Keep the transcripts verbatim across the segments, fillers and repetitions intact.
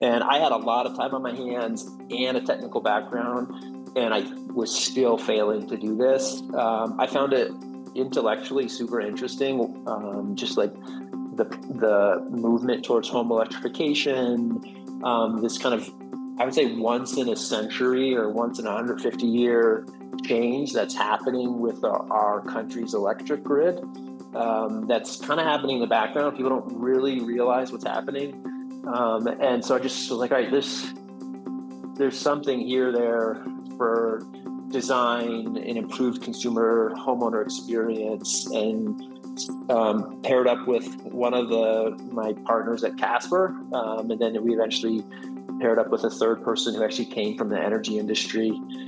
And I had a lot of time on my hands and a technical background, and I was still failing to do this. Um, I found it intellectually super interesting, um, just like the the movement towards home electrification, um, this kind of, I would say, once in a century or once in a one hundred fifty year change that's happening with our, our country's electric grid. Um, that's kind of happening in the background. People don't really realize what's happening. Um, and so I just was like, all right, this, there's something here there for design and improved consumer homeowner experience, and um, paired up with one of the my partners at Casper. Um, and then we eventually paired up with a third person who actually came from the energy industry,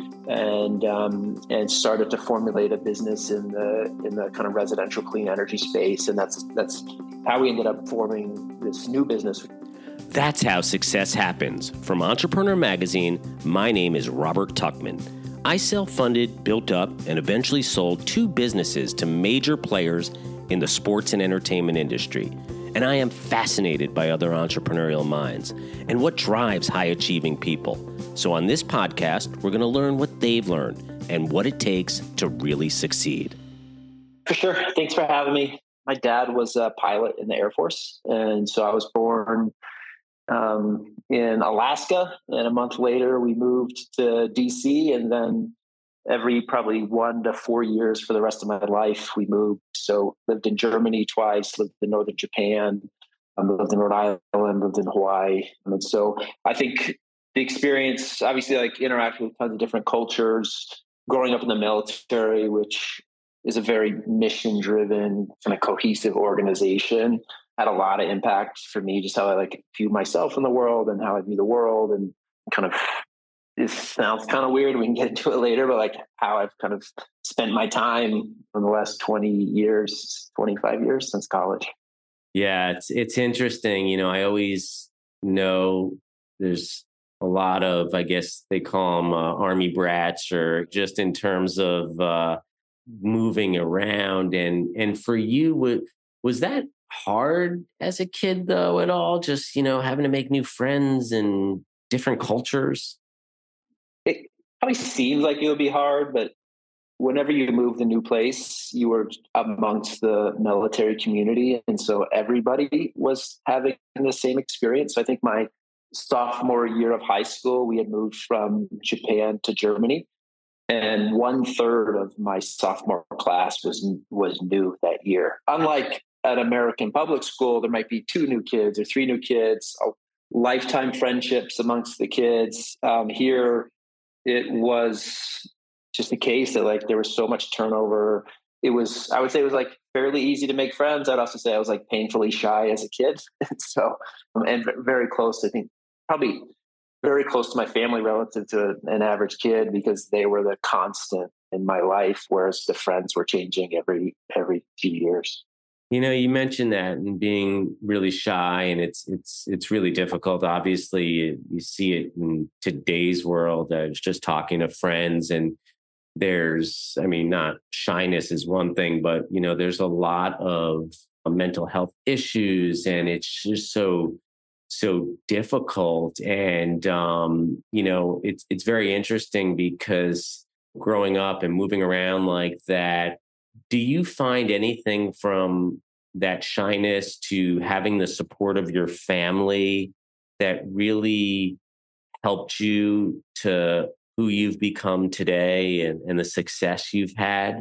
and um, and started to formulate a business in the in the kind of residential clean energy space. And that's that's how we ended up forming this new business. That's how success happens. From Entrepreneur Magazine, my name is Robert Tuchman. I self-funded, built up, and eventually sold two businesses to major players in the sports and entertainment industry. And I am fascinated by other entrepreneurial minds and what drives high-achieving people. So on this podcast, we're going to learn what they've learned and what it takes to really succeed. For sure. Thanks for having me. My dad was a pilot in the Air Force, and so I was born um, in Alaska, and a month later we moved to D C, and then every probably one to four years for the rest of my life we moved. So lived in Germany twice, lived in northern Japan, um, lived in Rhode Island, lived in Hawaii. And so I think the experience, obviously, like interacting with tons of different cultures, growing up in the military, which is a very mission-driven, kind of cohesive organization, had a lot of impact for me, just how I like view myself in the world and how I view the world, and kind of, this sounds kind of weird, we can get into it later, but like how I've kind of spent my time in the last twenty years, twenty-five years since college. Yeah, it's it's interesting. You know, I always know there's a lot of, I guess they call them uh, army brats, or just in terms of uh, moving around. And and for you, was, was that hard as a kid though at all? Just, you know, having to make new friends and different cultures? It probably seems like it would be hard, but whenever you move to a new place, you were amongst the military community. And so everybody was having the same experience. So I think my sophomore year of high school, we had moved from Japan to Germany. And one third of my sophomore class was was new that year. Unlike at American public school, there might be two new kids or three new kids, lifetime friendships amongst the kids. Um, here, it was just the case that like there was so much turnover. It was, I would say it was like fairly easy to make friends. I'd also say I was like painfully shy as a kid. so, um, and very close, I think probably very close to my family relative to an average kid, because they were the constant in my life, whereas the friends were changing every, every few years. You know, you mentioned that and being really shy, and it's it's it's really difficult. Obviously, you, you see it in today's world. I was just talking to friends, and there's, I mean, not shyness is one thing, but you know, there's a lot of mental health issues, and it's just so so difficult. And um, you know, it's it's very interesting because growing up and moving around like that. Do you find anything from that shyness to having the support of your family that really helped you to who you've become today, and, and the success you've had?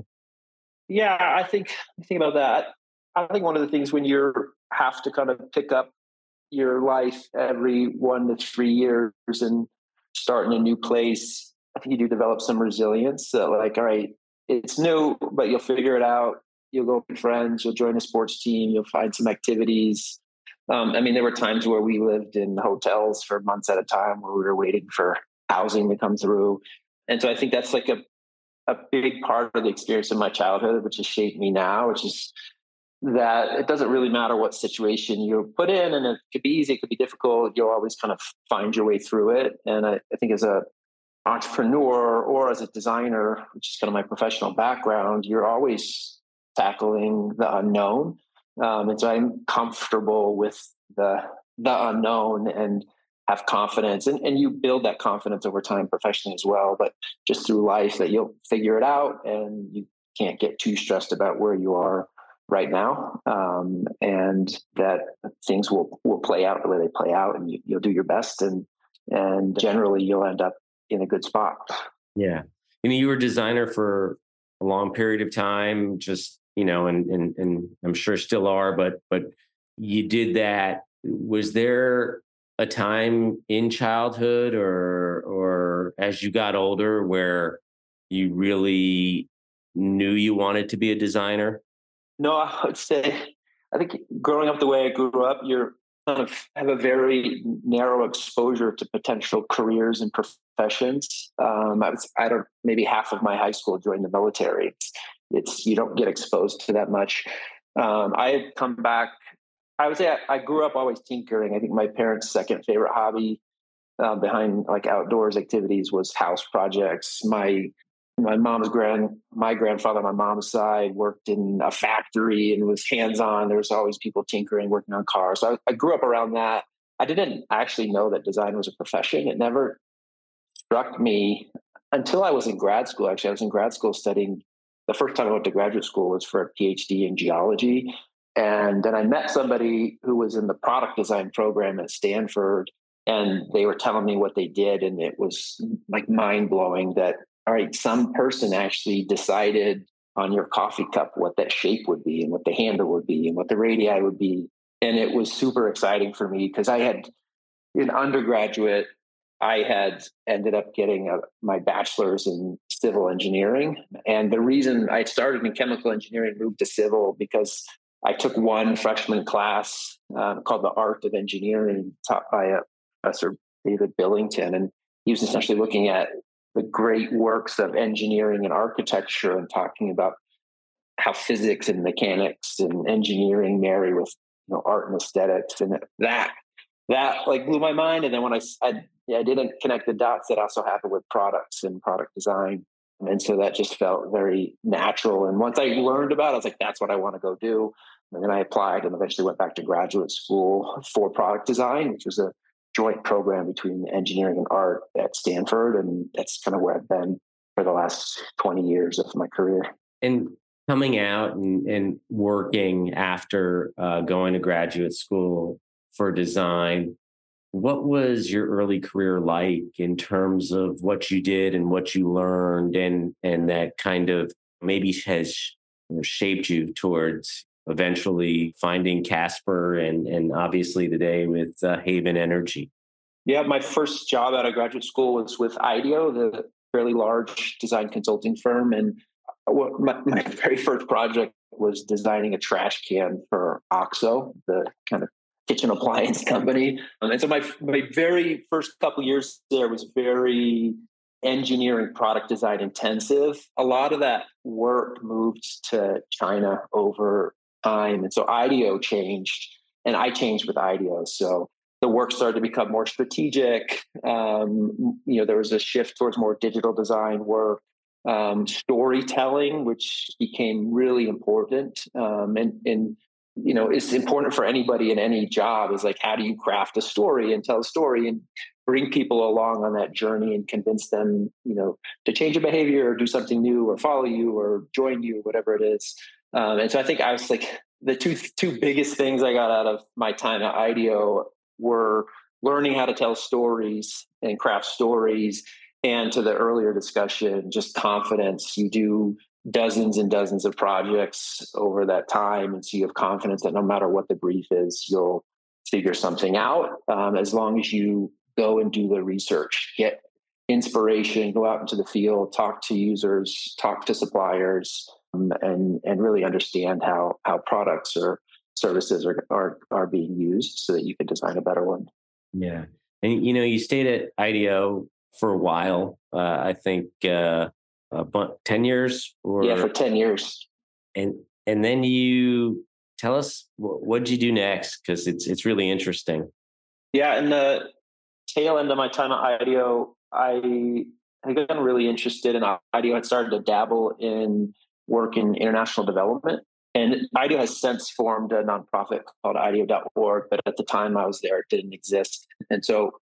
Yeah, I think, think about that. I think one of the things when you have to kind of pick up your life every one to three years and start in a new place, I think you do develop some resilience that like, all right, it's new, but you'll figure it out. You'll go with friends, you'll join a sports team, you'll find some activities. Um, I mean, there were times where we lived in hotels for months at a time where we were waiting for housing to come through. And so I think that's like a, a big part of the experience of my childhood, which has shaped me now, which is that it doesn't really matter what situation you're put in, and it could be easy, it could be difficult. You'll always kind of find your way through it. And I, I think as a entrepreneur or as a designer, which is kind of my professional background, you're always tackling the unknown. Um, and so I'm comfortable with the the unknown, and have confidence, and, and you build that confidence over time professionally as well, but just through life, that you'll figure it out and you can't get too stressed about where you are right now, um, and that things will will play out the way they play out, and you, you'll do your best, and and generally you'll end up in a good spot. Yeah. I mean, you were a designer for a long period of time, just, you know, and and and I'm sure still are, but but you did that. Was there a time in childhood or or as you got older where you really knew you wanted to be a designer? No, I would say, I think growing up the way I grew up, you're kind of have a very narrow exposure to potential careers and professions. Um, I was, I don't, maybe half of my high school joined the military. It's, it's you don't get exposed to that much. Um, I had come back. I would say I, I grew up always tinkering. I think my parents' second favorite hobby, uh, behind like outdoors activities, was house projects. My my mom's grand my grandfather on my mom's side worked in a factory and was hands-on. There was always people tinkering, working on cars. So I, I grew up around that. I didn't actually know that design was a profession. It never struck me until I was in grad school. Actually, I was in grad school studying. The first time I went to graduate school was for a PhD in geology. And then I met somebody who was in the product design program at Stanford, and they were telling me what they did. And it was like mind blowing that, all right, some person actually decided on your coffee cup what that shape would be and what the handle would be and what the radii would be. And it was super exciting for me because I had, in undergraduate, I had ended up getting a, my bachelor's in civil engineering. And the reason I started in chemical engineering, moved to civil, because I took one freshman class uh, called The Art of Engineering, taught by a professor, David Billington. And he was essentially looking at the great works of engineering and architecture and talking about how physics and mechanics and engineering marry with, you know, art and aesthetics. And that that like blew my mind. And then when I, I, yeah, I didn't connect the dots, that also happened with products and product design. And so that just felt very natural. And once I learned about it, I was like, that's what I want to go do. And then I applied and eventually went back to graduate school for product design, which was a joint program between engineering and art at Stanford. And that's kind of where I've been for the last twenty years of my career. And coming out and, and working after uh, going to graduate school for design, what was your early career like in terms of what you did and what you learned, and and that kind of maybe has shaped you towards eventually finding Casper and and obviously today with uh, Haven Energy? Yeah, my first job out of graduate school was with IDEO, the fairly large design consulting firm. And what my, my very first project was designing a trash can for OXO, the kind of kitchen appliance company. Um, and so my my very first couple of years there was very engineering product design intensive. A lot of that work moved to China over time. And so IDEO changed and I changed with IDEO. So the work started to become more strategic. Um, you know, there was a shift towards more digital design work, um, storytelling, which became really important. Um, and, and, you know, it's important for anybody in any job is like, how do you craft a story and tell a story and bring people along on that journey and convince them, you know, to change a behavior or do something new or follow you or join you, whatever it is. Um, and so I think I was like, the two two biggest things I got out of my time at IDEO were learning how to tell stories and craft stories. And to the earlier discussion, just confidence. You do dozens and dozens of projects over that time. And so you have confidence that no matter what the brief is, you'll figure something out, um, as long as you go and do the research, get inspiration, go out into the field, talk to users, talk to suppliers, um, and, and really understand how, how products or services are, are, are being used so that you can design a better one. Yeah. And, you know, you stayed at IDEO for a while, uh, I think uh, about ten years or yeah, for ten years. And, and then you tell us, what did you do next? Cause it's, it's really interesting. Yeah. In the tail end of my time at IDEO, I had gotten really interested in IDEO. I started to dabble in work in international development. And IDEO has since formed a nonprofit called IDEO dot org, but at the time I was there, it didn't exist. And so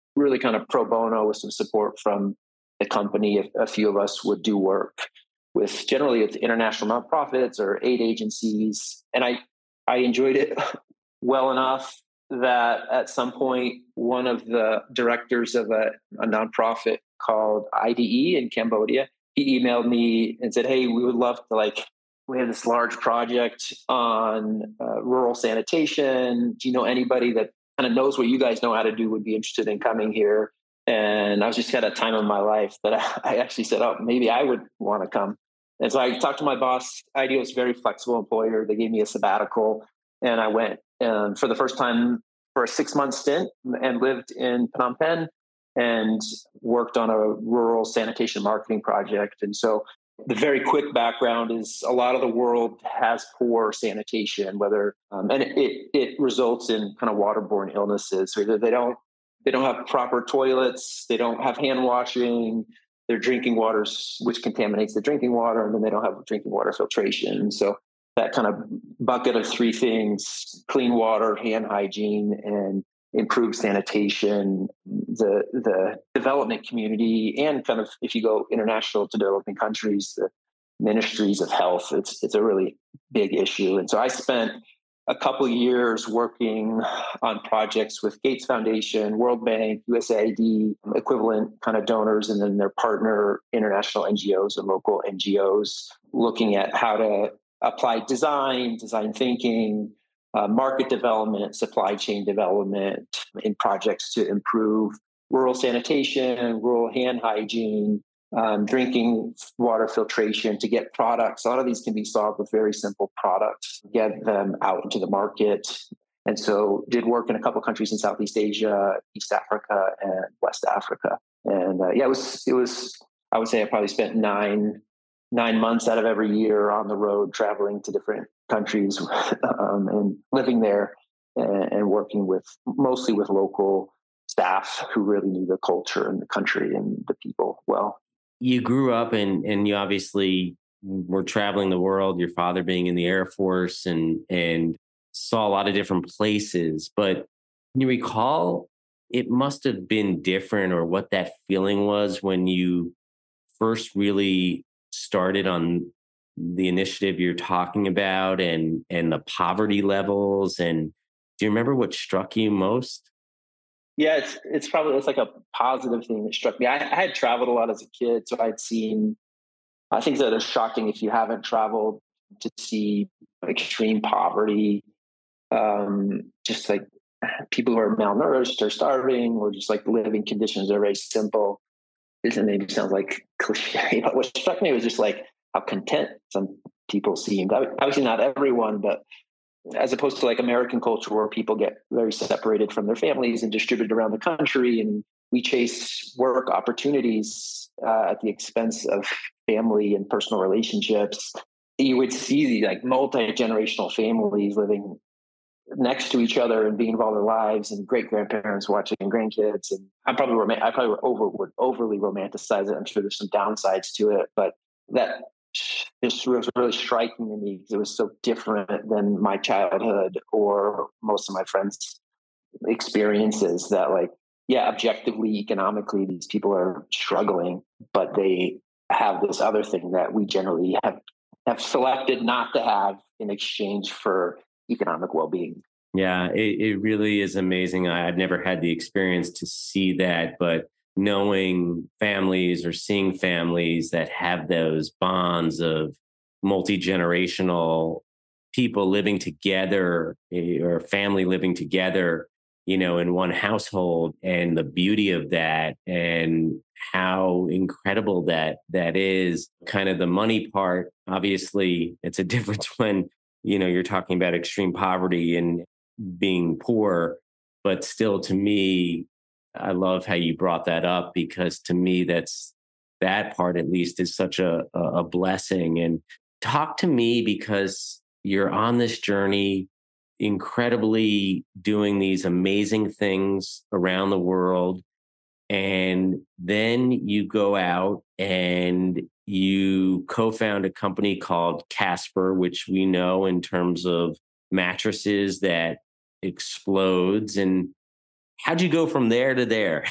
really kind of pro bono with some support from the company. A, a few of us would do work with generally with international nonprofits or aid agencies. And I, I enjoyed it well enough that at some point, one of the directors of a, a nonprofit called I D E in Cambodia, he emailed me and said, hey, we would love to like, we have this large project on uh, rural sanitation. Do you know anybody that kind of knows what you guys know how to do would be interested in coming here? And I was just at a time in my life that I, I actually said, oh, maybe I would want to come. And so I talked to my boss. I D E was a very flexible employer. They gave me a sabbatical and I went um, for the first time for a six month stint and lived in Phnom Penh and worked on a rural sanitation marketing project. And so the very quick background is a lot of the world has poor sanitation, whether um, and it it results in kind of waterborne illnesses. So they don't they don't have proper toilets, they don't have hand washing, their drinking waters, which contaminates the drinking water, and then they don't have drinking water filtration. So that kind of bucket of three things: clean water, hand hygiene, and improved sanitation, the the development community, and kind of if you go international to developing countries, the ministries of health, it's it's a really big issue. And so I spent a couple of years working on projects with Gates Foundation, World Bank, U S A I D, equivalent kind of donors, and then their partner international N G Os and local N G Os, looking at how to apply design, design thinking, Uh, market development, supply chain development in projects to improve rural sanitation, rural hand hygiene, um, drinking water filtration to get products. A lot of these can be solved with very simple products, get them out into the market. And so did work in a couple of countries in Southeast Asia, East Africa, and West Africa. And uh, yeah, it was, it was, I would say I probably spent nine nine months out of every year on the road, traveling to different countries um, and living there and, and working with mostly with local staff who really knew the culture and the country and the people well. You grew up and and you obviously were traveling the world, your father being in the Air Force, and and saw a lot of different places. But can you recall it must have been different, or what that feeling was when you first really started on the initiative you're talking about, and and the poverty levels? And do you remember what struck you most? Yeah, it's it's probably it's like a positive thing that struck me. I, I had traveled a lot as a kid, so I'd seen uh, things that are shocking if you haven't traveled, to see extreme poverty, um, just like people who are malnourished or starving, or just like living conditions are very simple. This maybe sounds like cliche, but what struck me was just like how content some people seemed. Obviously not everyone, but as opposed to like American culture where people get very separated from their families and distributed around the country, and we chase work opportunities uh, at the expense of family and personal relationships. You would see like multi-generational families living next to each other and being involved in their lives, and great grandparents watching grandkids. And I'm probably rom- I probably over would overly romanticize it. I'm sure there's some downsides to it, but that just was really striking to me because it was so different than my childhood or most of my friends' experiences. That like, yeah, objectively, economically, these people are struggling, but they have this other thing that we generally have have selected not to have in exchange for economic well-being. Yeah, it, it really is amazing. I, I've never had the experience to see that, but knowing families or seeing families that have those bonds of multi-generational people living together, eh, or family living together, you know, in one household, and the beauty of that, and how incredible that that is. Kind of the money part, obviously, it's a difference when, you know, you're talking about extreme poverty and being poor, but still, to me, I love how you brought that up, because to me, that's that part at least is such a, a blessing. And talk to me, because you're on this journey, incredibly doing these amazing things around the world. And then you go out and you co-found a company called Casper, which we know in terms of mattresses that explodes. And how'd you go from there to there?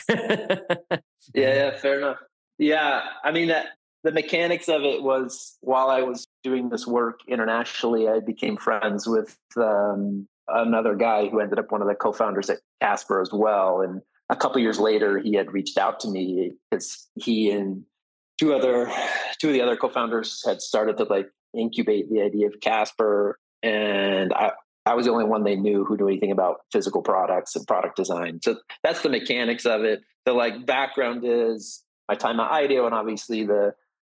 Yeah, yeah, fair enough. Yeah, I mean that the mechanics of it was while I was doing this work internationally, I became friends with um, another guy who ended up one of the co-founders at Casper as well. And a couple years later, he had reached out to me because he and two other two of the other co-founders had started to like incubate the idea of Casper, and I. I was the only one they knew who knew anything about physical products and product design. So that's the mechanics of it. The like background is my time at IDEO and obviously the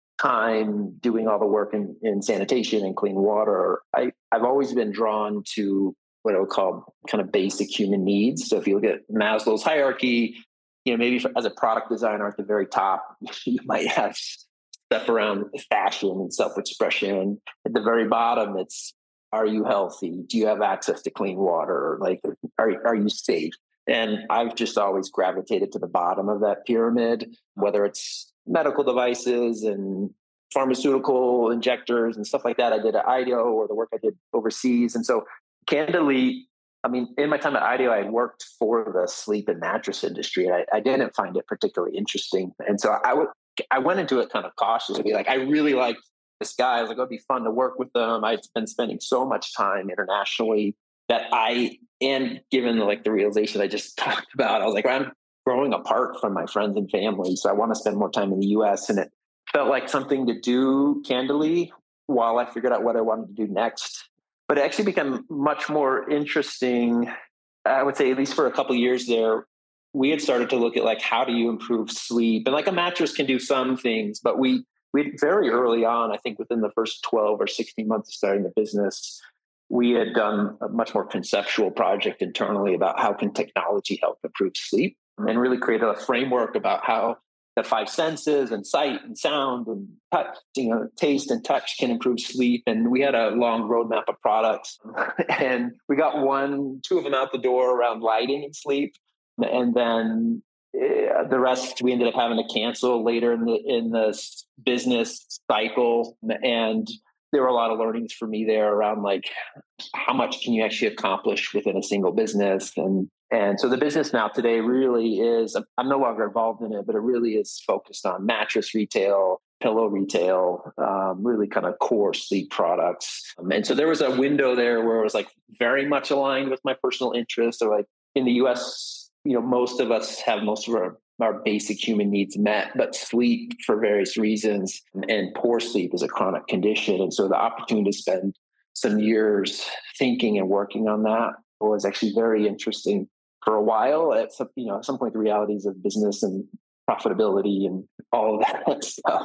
time doing all the work in, in sanitation and clean water. I, I've always been drawn to what I would call kind of basic human needs. So if you look at Maslow's hierarchy, you know, maybe for, as a product designer at the very top, you might have stuff around fashion and self-expression. At the very bottom, it's, are you healthy? Do you have access to clean water? Like, are, are you safe? And I've just always gravitated to the bottom of that pyramid, whether it's medical devices and pharmaceutical injectors and stuff like that. I did at IDEO or the work I did overseas. And so candidly, I mean, in my time at IDEO, I had worked for the sleep and mattress industry. And I, I didn't find it particularly interesting. And so I would, I went into it kind of cautiously. Like, I really liked this guy. I was like, it'd be fun to work with them. I'd been spending so much time internationally that I, and given the, like the realization I just talked about, I was like, I'm growing apart from my friends and family. So I want to spend more time in the U S. And it felt like something to do candidly while I figured out what I wanted to do next. But it actually became much more interesting. I would say, at least for a couple of years there, we had started to look at like, how do you improve sleep? And like a mattress can do some things, but we, we very early on, I think within the first twelve or sixteen months of starting the business, we had done a much more conceptual project internally about how can technology help improve sleep, and really created a framework about how the five senses and sight and sound and touch, you know, taste and touch can improve sleep. And we had a long roadmap of products, and we got one, two of them out the door around lighting and sleep. And then uh, the rest we ended up having to cancel later in the in the business cycle. And there were a lot of learnings for me there around like how much can you actually accomplish within a single business. And and so the business now today really is, I'm no longer involved in it, but it really is focused on mattress retail, pillow retail, um, really kind of core sleep products. Um, and so there was a window there where it was like very much aligned with my personal interests. So like in the U S, you know, most of us have most of our, our basic human needs met, but sleep for various reasons and poor sleep is a chronic condition. And so the opportunity to spend some years thinking and working on that was actually very interesting for a while. At some, you know, at some point, the realities of business and profitability and all of that stuff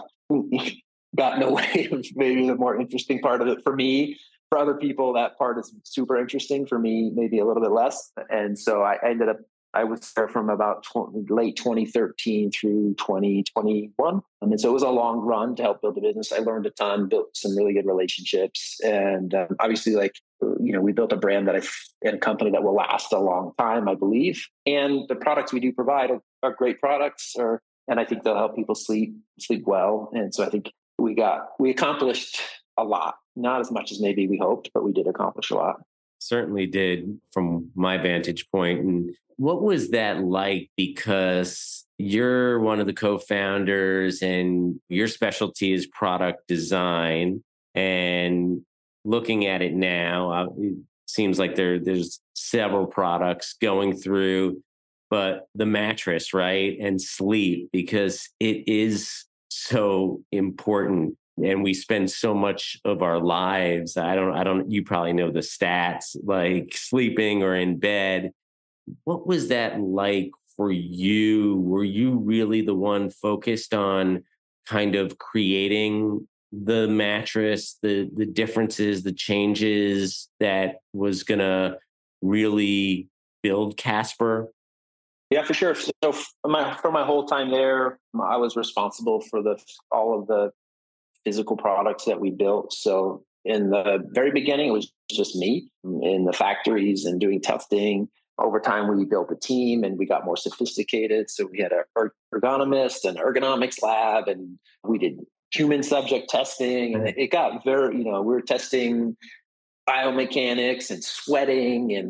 got in the way of maybe the more interesting part of it for me. For other people, that part is super interesting. For me, maybe a little bit less. And so I ended up, I was there from about twenty, late twenty thirteen through twenty twenty-one. I mean, so it was a long run to help build a business. I learned a ton, built some really good relationships. And um, obviously, like, you know, we built a brand that I, and a company that will last a long time, I believe. And the products we do provide are, are great products, or, and I think they'll help people sleep, sleep well. And so I think we got, we accomplished a lot, not as much as maybe we hoped, but we did accomplish a lot. Certainly did from my vantage point. And what was that like? Because you're one of the co-founders and your specialty is product design. And looking at it now, it seems like there there's several products going through, but the mattress, right? And sleep, because it is so important. And we spend so much of our lives, I don't, I don't, you probably know the stats, like sleeping or in bed. What was that like for you? Were you really the one focused on kind of creating the mattress, the the differences, the changes that was going to really build Casper? Yeah, for sure. So for my, for my whole time there, I was responsible for the all of the physical products that we built. So in the very beginning, it was just me in the factories and doing testing. Over time, we built a team and we got more sophisticated. So we had an ergonomist and ergonomics lab, and we did human subject testing. And it got very, you know, we were testing biomechanics and sweating and like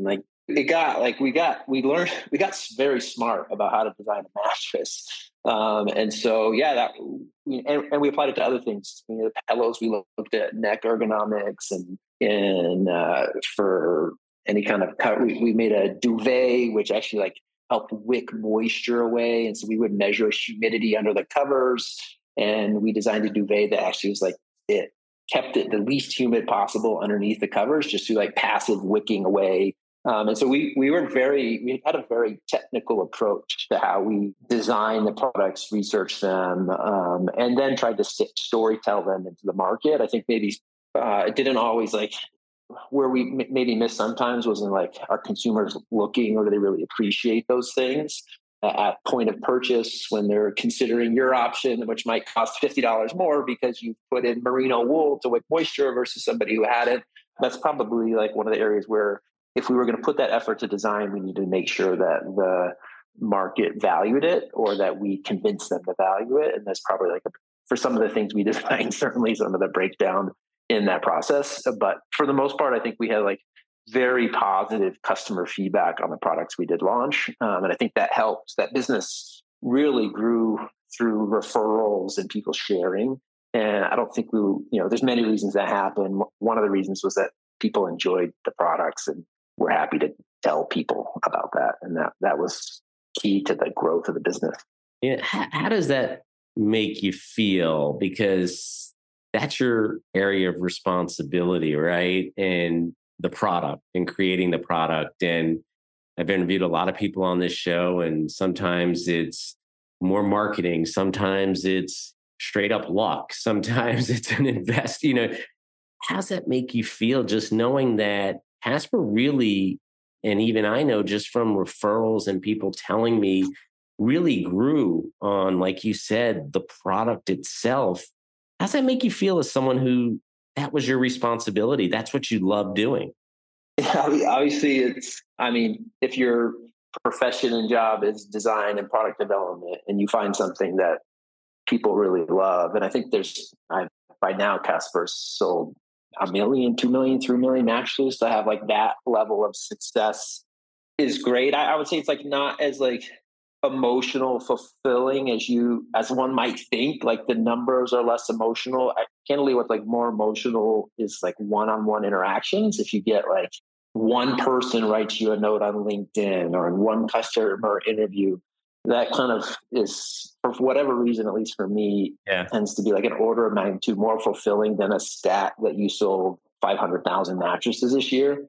it got like we got we learned we got very smart about how to design a mattress, um, and so yeah, that we, and, and we applied it to other things. You know, the pillows, we looked at neck ergonomics, and and uh, for any kind of cut, we, we made a duvet which actually like helped wick moisture away, and so we would measure humidity under the covers, and we designed a duvet that actually was like it kept it the least humid possible underneath the covers, just through like passive wicking away. Um, and so we we were very we had a very technical approach to how we design the products, research them, um, and then tried to st- story tell them into the market. I think maybe uh, it didn't always like where we m- maybe miss sometimes was in like our consumers looking, or do they really appreciate those things at point of purchase when they're considering your option, which might cost fifty dollars more because you put in merino wool to wick moisture versus somebody who hadn't. That's probably like one of the areas where if we were going to put that effort to design, we need to make sure that the market valued it, or that we convinced them to value it. And that's probably like a, for some of the things we designed, certainly some of the breakdown in that process. But for the most part, I think we had like very positive customer feedback on the products we did launch. Um, and I think that helped. That business really grew through referrals and people sharing. And I don't think we, you know, there's many reasons that happened. One of the reasons was that people enjoyed the products, and we're happy to tell people about that. And that, that was key to the growth of the business. Yeah. How, how does that make you feel? Because that's your area of responsibility, right? And the product and creating the product. And I've interviewed a lot of people on this show, and sometimes it's more marketing. Sometimes it's straight up luck. Sometimes it's an invest, you know, how's that make you feel just knowing that Casper really, and even I know just from referrals and people telling me, really grew on, like you said, the product itself. How's that make you feel as someone who that was your responsibility? That's what you love doing. Obviously, it's, I mean, if your profession and job is design and product development, and you find something that people really love, and I think there's, I, by now, Casper's sold a million, two million, three million mattresses. To have like that level of success is great. I, I would say it's like not as like emotional fulfilling as you as one might think. Like the numbers are less emotional. I can't believe what's like more emotional is like one-on-one interactions. If you get like one person writes you a note on LinkedIn, or in one customer interview, that kind of is, for whatever reason, at least for me, Yeah. tends to be like an order of magnitude more fulfilling than a stat that you sold five hundred thousand mattresses this year.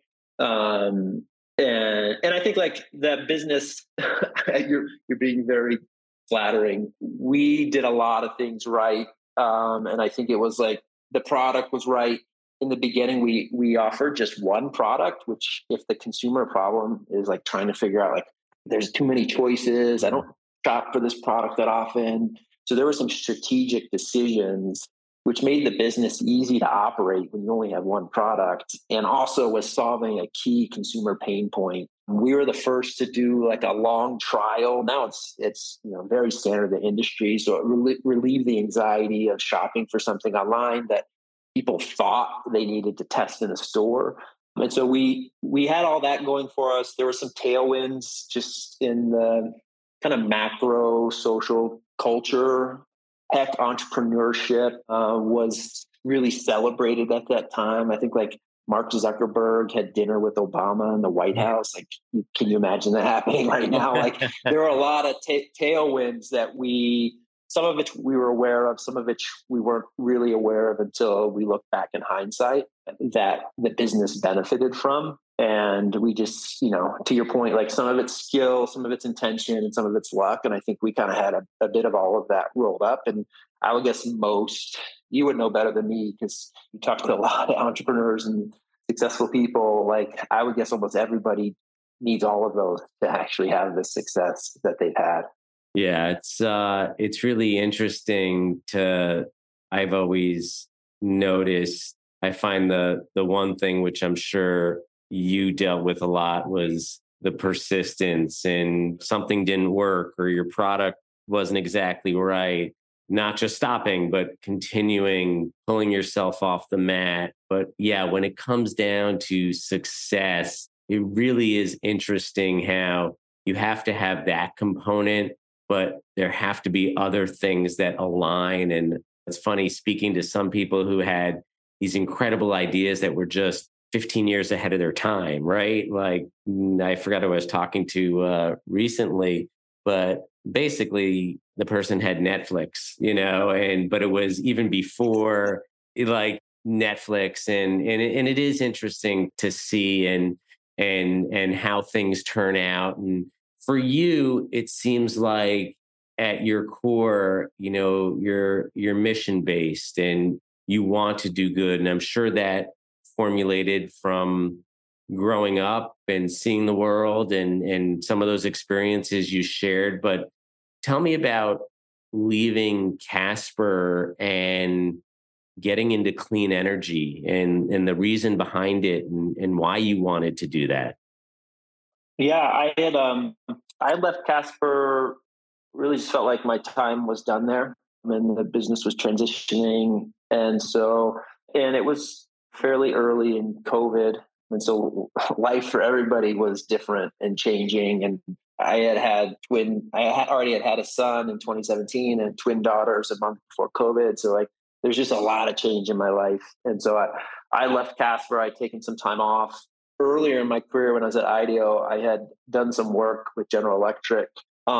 Um, and and I think like that business, you're you're being very flattering. We did a lot of things right, um, and I think it was like the product was right in the beginning. We we offered just one product, which if the consumer problem is like trying to figure out like there's too many choices, I don't shop for this product that often. So there were some strategic decisions which made the business easy to operate when you only have one product, and also was solving a key consumer pain point. We were the first to do like a long trial. Now it's it's you know very standard in the industry, so it rel- relieved the anxiety of shopping for something online that people thought they needed to test in a store. And so we we had all that going for us. There were some tailwinds just in the kind of macro social culture. Tech entrepreneurship uh, was really celebrated at that time. I think like Mark Zuckerberg had dinner with Obama in the White House. Like, can you imagine that happening right now? Like, there were a lot of ta- tailwinds that we, some of which we were aware of, some of which we weren't really aware of until we look back in hindsight, that the business benefited from. And we just, you know, to your point, like some of it's skill, some of it's intention, and some of it's luck. And I think we kind of had a, a bit of all of that rolled up. And I would guess most, you would know better than me because you talk to a lot of entrepreneurs and successful people. Like I would guess almost everybody needs all of those to actually have the success that they've had. Yeah, it's uh it's really interesting to I've always noticed. I find the the one thing which I'm sure you dealt with a lot was the persistence, and something didn't work or your product wasn't exactly right. Not just stopping, but continuing, pulling yourself off the mat. But yeah, when it comes down to success, it really is interesting how you have to have that component, but there have to be other things that align. And it's funny speaking to some people who had these incredible ideas that were just fifteen years ahead of their time, right? Like, mm, I forgot who I was talking to uh, recently, but basically the person had Netflix, you know, and but it was even before like Netflix, and and it, and it is interesting to see and and and how things turn out. And for you, it seems like at your core, you know, you're you're mission based and you want to do good. And I'm sure that formulated from growing up and seeing the world and and some of those experiences you shared. But tell me about leaving Casper and getting into clean energy and and the reason behind it and, and why you wanted to do that. Yeah, I had um I had left Casper, really just felt like my time was done there. I mean, the business was transitioning. And so, and it was fairly early in COVID. And so life for everybody was different and changing. And I had had twin, I had already had had a son in twenty seventeen and twin daughters a month before COVID. So like, there's just a lot of change in my life. And so I, I left Casper. I'd taken some time off. Earlier in my career, when I was at IDEO, I had done some work with General Electric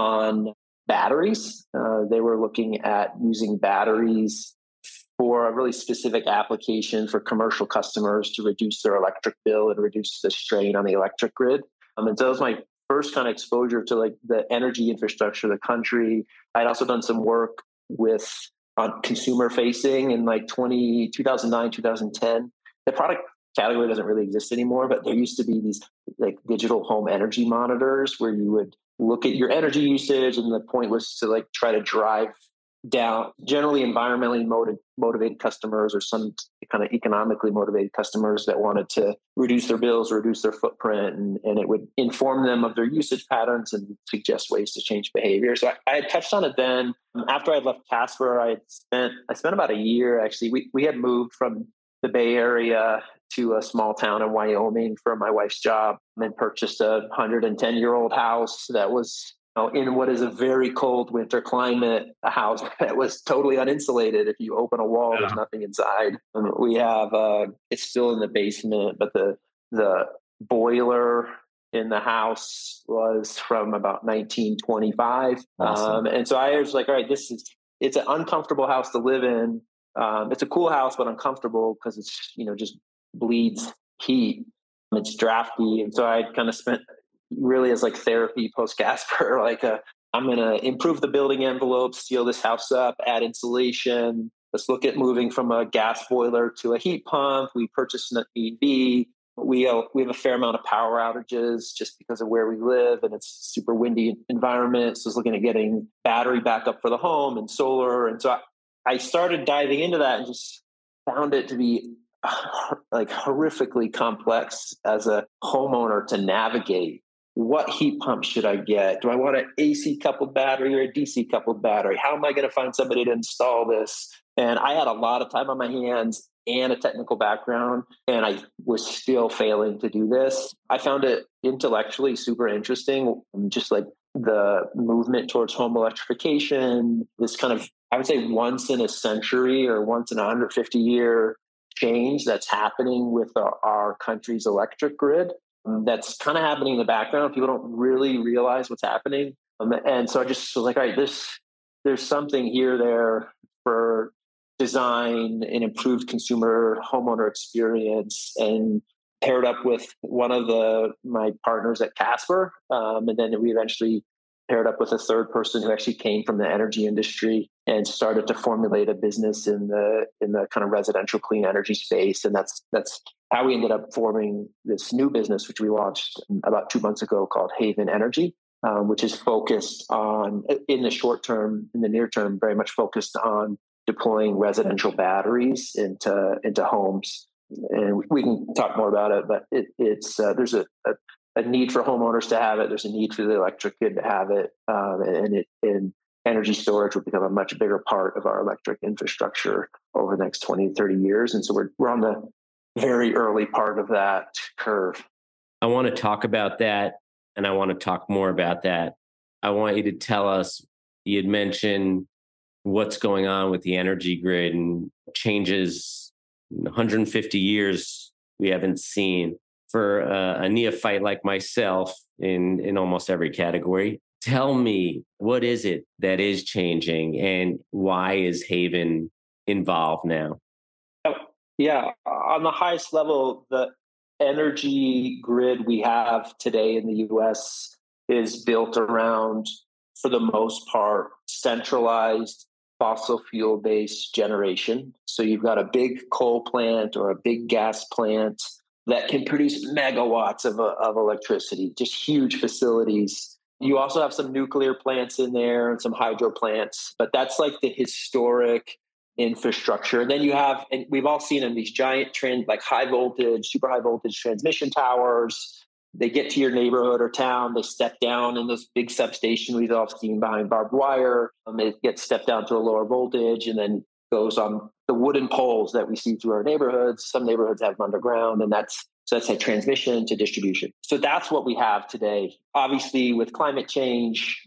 on batteries. Uh, they were looking at using batteries for a really specific application for commercial customers to reduce their electric bill and reduce the strain on the electric grid. Um, and so that was my first kind of exposure to like the energy infrastructure of the country. I'd also done some work with on consumer facing in like twenty, two thousand nine, two thousand ten. The product category doesn't really exist anymore, but there used to be these like digital home energy monitors where you would look at your energy usage, and the point was to like try to drive down generally environmentally motiv- motivated customers or some kind of economically motivated customers that wanted to reduce their bills, reduce their footprint, and, and it would inform them of their usage patterns and suggest ways to change behavior. So I, I had touched on it then. After I had left Casper, I had spent I spent about a year actually. We we had moved from the Bay Area to a small town in Wyoming for my wife's job, and purchased a one hundred ten year old house that was, you know, in what is a very cold winter climate, a house that was totally uninsulated. If you open a wall, Yeah. there's nothing inside. And we have, uh, it's still in the basement, but the, the boiler in the house was from about nineteen twenty-five. Awesome. Um, and so I was like, all right, this is, it's an uncomfortable house to live in. Um, it's a cool house, but uncomfortable because it's, you know, just bleeds heat. It's drafty. And so I kind of spent really as like therapy post Casper, like a, I'm going to improve the building envelope, seal this house up, add insulation. Let's look at moving from a gas boiler to a heat pump. We purchased an E V. We, uh, we have a fair amount of power outages just because of where we live, and it's a super windy environment. So I was looking at getting battery backup for the home and solar. And so I, I started diving into that and just found it to be like horrifically complex as a homeowner to navigate. What heat pump should I get? Do I want an A C coupled battery or a D C coupled battery? How am I going to find somebody to install this? And I had a lot of time on my hands and a technical background, and I was still failing to do this. I found it intellectually super interesting, just like the movement towards home electrification, this kind of, I would say, once in a century or once in a one hundred fifty year change that's happening with our, our country's electric grid. That's kind of happening in the background. People don't really realize what's happening. Um, and so I just was like, all right, this, there's something here there for design and improved consumer homeowner experience, and paired up with one of the my partners at Casper. Um, and then we eventually paired up with a third person who actually came from the energy industry and started to formulate a business in the in the kind of residential clean energy space. And that's that's how we ended up forming this new business, which we launched about two months ago, called Haven Energy, um, which is focused on, in the short term, in the near term, very much focused on deploying residential batteries into into homes. And we can talk more about it, but it, it's uh, there's a, a a need for homeowners to have it. There's a need for the electric grid to have it, um, and it and energy storage will become a much bigger part of our electric infrastructure over the next twenty, thirty years. And so we're we're on the very early part of that curve. I want to talk about that, and I want to talk more about that. I want you to tell us, you had mentioned what's going on with the energy grid and changes in one hundred fifty years we haven't seen. For a, a neophyte like myself in, in almost every category, tell me, what is it that is changing and why is Haven involved now? Oh, yeah, on the highest level, the energy grid we have today in the U S is built around, for the most part, centralized fossil fuel based generation. So you've got a big coal plant or a big gas plant that can produce megawatts of, uh, of electricity, just huge facilities. You also have some nuclear plants in there and some hydro plants, but that's like the historic infrastructure. And then you have, and we've all seen them, these giant trend, like high voltage, super high voltage transmission towers. They get to your neighborhood or town, they step down in this big substation we've all seen behind barbed wire. Um, it gets stepped down to a lower voltage and then goes on the wooden poles that we see through our neighborhoods. Some neighborhoods have them underground, and that's so that's a transmission to distribution. So that's what we have today. Obviously, with climate change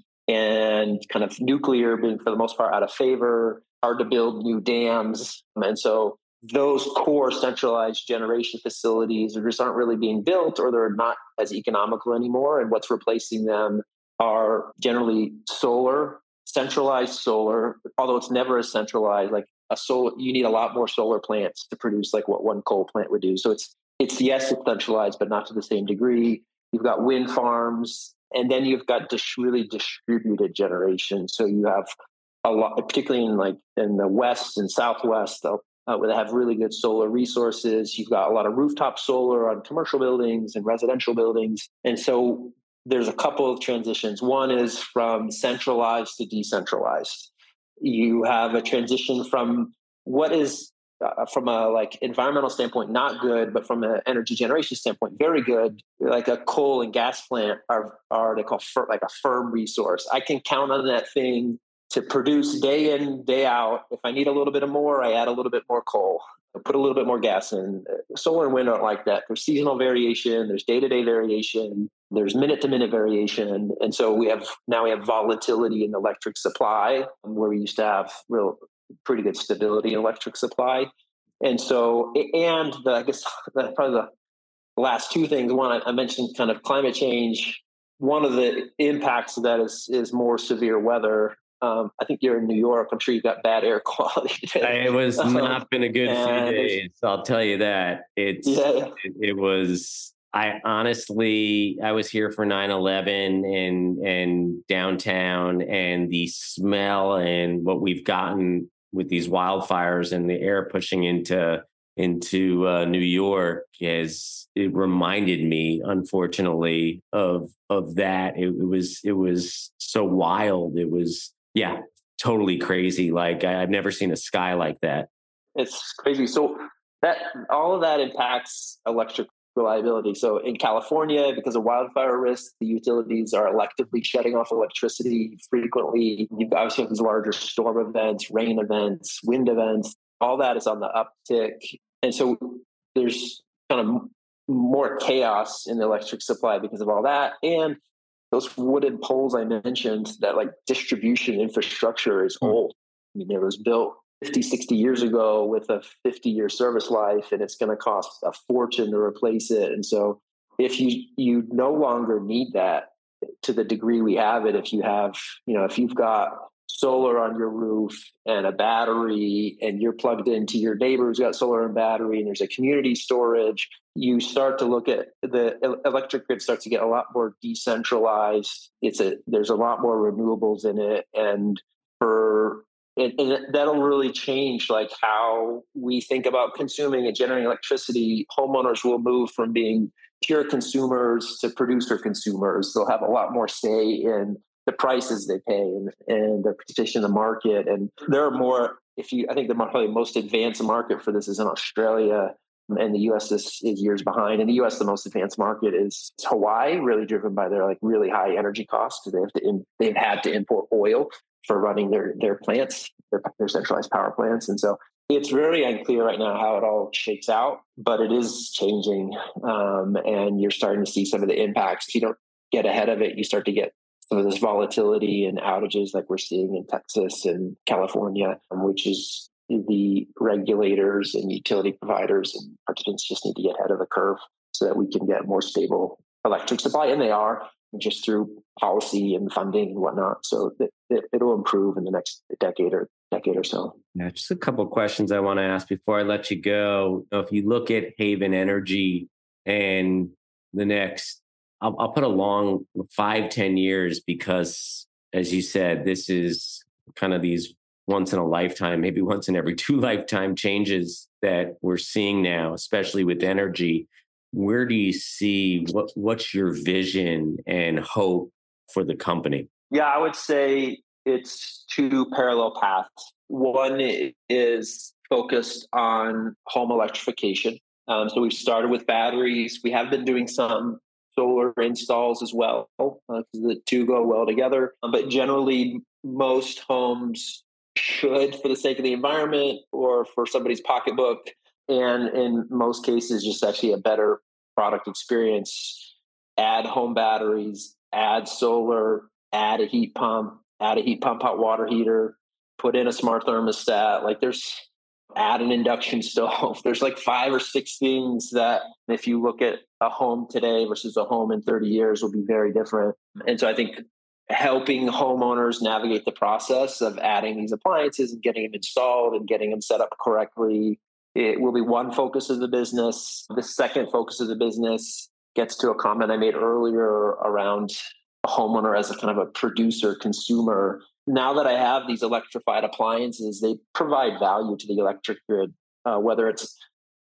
and kind of nuclear being for the most part out of favor, hard to build new dams. And so those core centralized generation facilities just aren't really being built, or they're not as economical anymore. And what's replacing them are generally solar, centralized solar, although it's never as centralized. Like a solar, you need a lot more solar plants to produce like what one coal plant would do. So it's, it's yes, it's centralized, but not to the same degree. You've got wind farms, and then you've got dis- really distributed generation. So you have a lot, particularly in like in the West and Southwest, uh, where they have really good solar resources. You've got a lot of rooftop solar on commercial buildings and residential buildings. And so there's a couple of transitions. One is from centralized to decentralized. You have a transition from what is uh, from a like environmental standpoint not good, but from an energy generation standpoint very good. Like a coal and gas plant are are they call fir- like a firm resource. I can count on that thing to produce day in, day out. If I need a little bit of more, I add a little bit more coal. I put a little bit more gas in. Solar and wind aren't like that. There's seasonal variation, there's day-to-day variation, there's minute-to-minute variation. And so we have now we have volatility in electric supply, where we used to have real pretty good stability in electric supply. And so, and the, I guess the, probably the last two things. One, I mentioned kind of climate change. One of the impacts of that is is more severe weather. Um, I think you're in New York. I'm sure you've got bad air quality today. It was Um, not been a good few and there's- days. I'll tell you that. It's Yeah. it, it was. I honestly, I was here for nine eleven and and downtown, and the smell and what we've gotten with these wildfires and the air pushing into into uh, New York has it reminded me, unfortunately, of of that. It, it was it was so wild. It was yeah, totally crazy. Like I, I've never seen a sky like that. It's crazy. So that all of that impacts electric reliability. So in California, because of wildfire risk, the utilities are electively shutting off electricity frequently. You've obviously have these larger storm events, rain events, wind events. All that is on the uptick. And so there's kind of more chaos in the electric supply because of all that. And those wooden poles I mentioned, that like distribution infrastructure is old. I mean, it was built fifty, sixty years ago with a fifty year service life, and it's going to cost a fortune to replace it. And so if you, you no longer need that to the degree we have it, if you have, you know, if you've got solar on your roof and a battery and you're plugged into your neighbor's got solar and battery and there's a community storage, you start to look at the electric grid starts to get a lot more decentralized. It's a, there's a lot more renewables in it. And for, and, and that'll really change like how we think about consuming and generating electricity. Homeowners will move from being pure consumers to producer consumers. They'll have a lot more say in the prices they pay and, and the participation in the market. And there are more, if you, I think the probably most advanced market for this is in Australia, and the U S is, is years behind. In the U S, the most advanced market is Hawaii, really driven by their like really high energy costs because they have to in, they've had to import oil for running their their plants, their, their centralized power plants. And so It's very unclear right now how it all shakes out, but it is changing. Um, and you're starting to see some of the impacts. If you don't get ahead of it, you start to get some of this volatility and outages like we're seeing in Texas and California, um, which is the regulators and utility providers and participants just need to get ahead of the curve so that we can get more stable electric supply. And they are, just through policy and funding and whatnot. So it, it, it'll improve in the next decade or decade or so. Yeah, just a couple of questions I want to ask before I let you go. If you look at Haven Energy and the next, I'll, I'll put a long five, ten years, because as you said, this is kind of these once in a lifetime, maybe once in every two lifetime changes that we're seeing now, especially with energy. Where do you see, what, what's your vision and hope for the company? Yeah, I would say it's two parallel paths. One is focused on home electrification. Um, so we've started with batteries. We have been doing some solar installs as well. Uh, the two go well together. Um, but generally, most homes should, for the sake of the environment or for somebody's pocketbook, and in most cases, just actually a better product experience, add home batteries, add solar, add a heat pump, add a heat pump hot water heater, put in a smart thermostat. Like there's, add an induction stove. There's like five or six things that if you look at a home today versus a home in thirty years will be very different. And so I think helping homeowners navigate the process of adding these appliances and getting them installed and getting them set up correctly, it will be one focus of the business. The second focus of the business gets to a comment I made earlier around a homeowner as a kind of a producer, consumer. Now that I have these electrified appliances, they provide value to the electric grid, uh, whether it's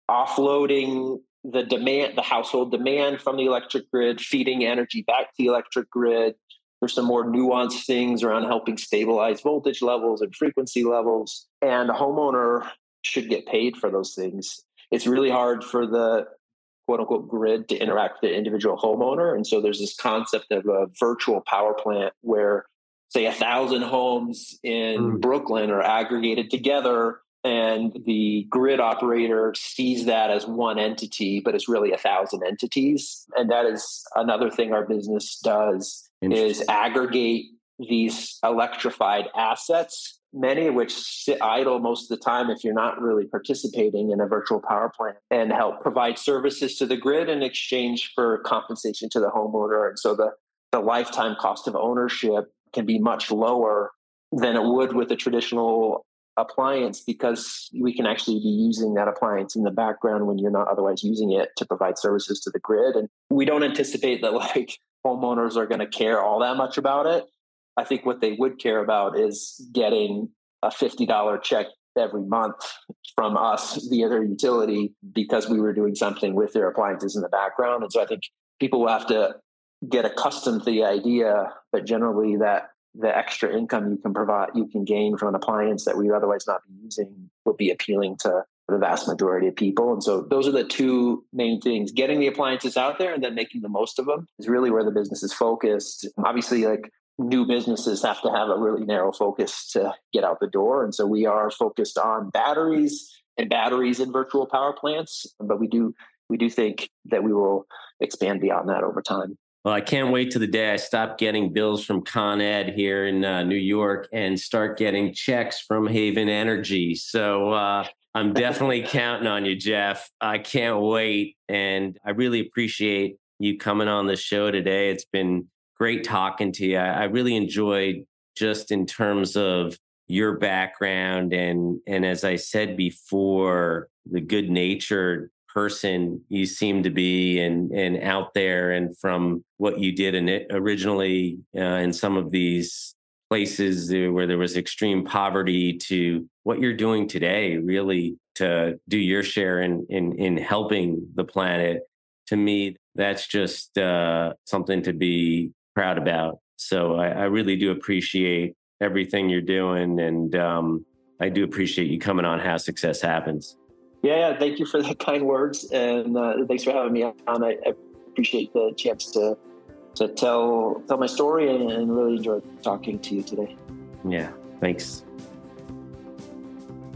offloading the demand, the household demand from the electric grid, feeding energy back to the electric grid. There's some more nuanced things around helping stabilize voltage levels and frequency levels. And a homeowner should get paid for those things. It's really hard for the quote unquote grid to interact with the individual homeowner. And so there's this concept of a virtual power plant where, say, a thousand homes in mm. Brooklyn are aggregated together, and the grid operator sees that as one entity, but it's really a thousand entities. And that is another thing our business does, is aggregate these electrified assets, many of which sit idle most of the time if you're not really participating in a virtual power plant, and help provide services to the grid in exchange for compensation to the homeowner. And so the, the lifetime cost of ownership can be much lower than it would with a traditional appliance, because we can actually be using that appliance in the background when you're not otherwise using it to provide services to the grid. And we don't anticipate that like homeowners are going to care all that much about it. I think what they would care about is getting a fifty dollars check every month from us via their utility because we were doing something with their appliances in the background. And so I think people will have to get accustomed to the idea, but generally that the extra income you can provide, you can gain from an appliance that we would otherwise not be using will be appealing to the vast majority of people. And so those are the two main things. Getting the appliances out there and then making the most of them is really where the business is focused. Obviously, like new businesses have to have a really narrow focus to get out the door. And so we are focused on batteries and batteries in virtual power plants, but we do we do think that we will expand beyond that over time. Well, I can't wait till the day I stop getting bills from Con Ed here in uh, New York and start getting checks from Haven Energy. So uh, I'm definitely counting on you, Jeff. I can't wait. And I really appreciate you coming on the show today. It's been great talking to you. I, I really enjoyed just in terms of your background. And, and as I said before, the good-natured person you seem to be, and and out there, and from what you did in it originally uh, in some of these places where there was extreme poverty to what you're doing today, really to do your share in in, in helping the planet. To me, that's just uh, something to be proud about. So I, I really do appreciate everything you're doing, and um, I do appreciate you coming on How Success Happens. Yeah, yeah, thank you for the kind words, and uh, thanks for having me on. I, I appreciate the chance to to tell tell my story, and, and really enjoyed talking to you today. Yeah, thanks.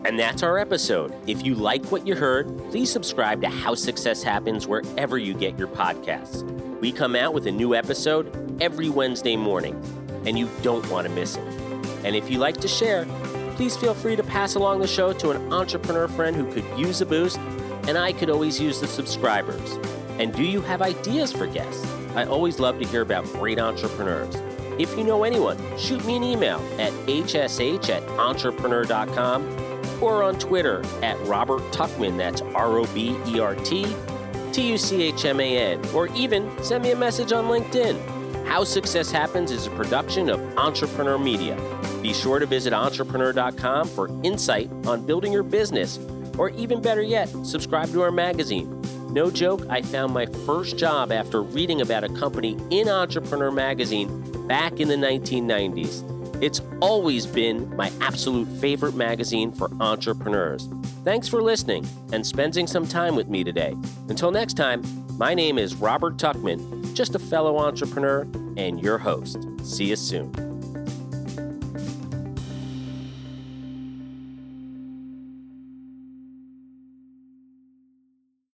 And that's our episode. If you like what you heard, please subscribe to How Success Happens wherever you get your podcasts. We come out with a new episode every Wednesday morning, and you don't want to miss it. And if you like to share, please feel free to pass along the show to an entrepreneur friend who could use a boost, and I could always use the subscribers. And do you have ideas for guests? I always love to hear about great entrepreneurs. If you know anyone, shoot me an email at h s h at entrepreneur dot com or on Twitter at Robert Tuchman, that's R O B E R T T U C H M A N, or even send me a message on LinkedIn. How Success Happens is a production of Entrepreneur Media. Be sure to visit entrepreneur dot com for insight on building your business, or even better yet, subscribe to our magazine. No joke, I found my first job after reading about a company in Entrepreneur Magazine back in the nineteen nineties. It's always been my absolute favorite magazine for entrepreneurs. Thanks for listening and spending some time with me today. Until next time, my name is Robert Tuchman, just a fellow entrepreneur and your host. See you soon.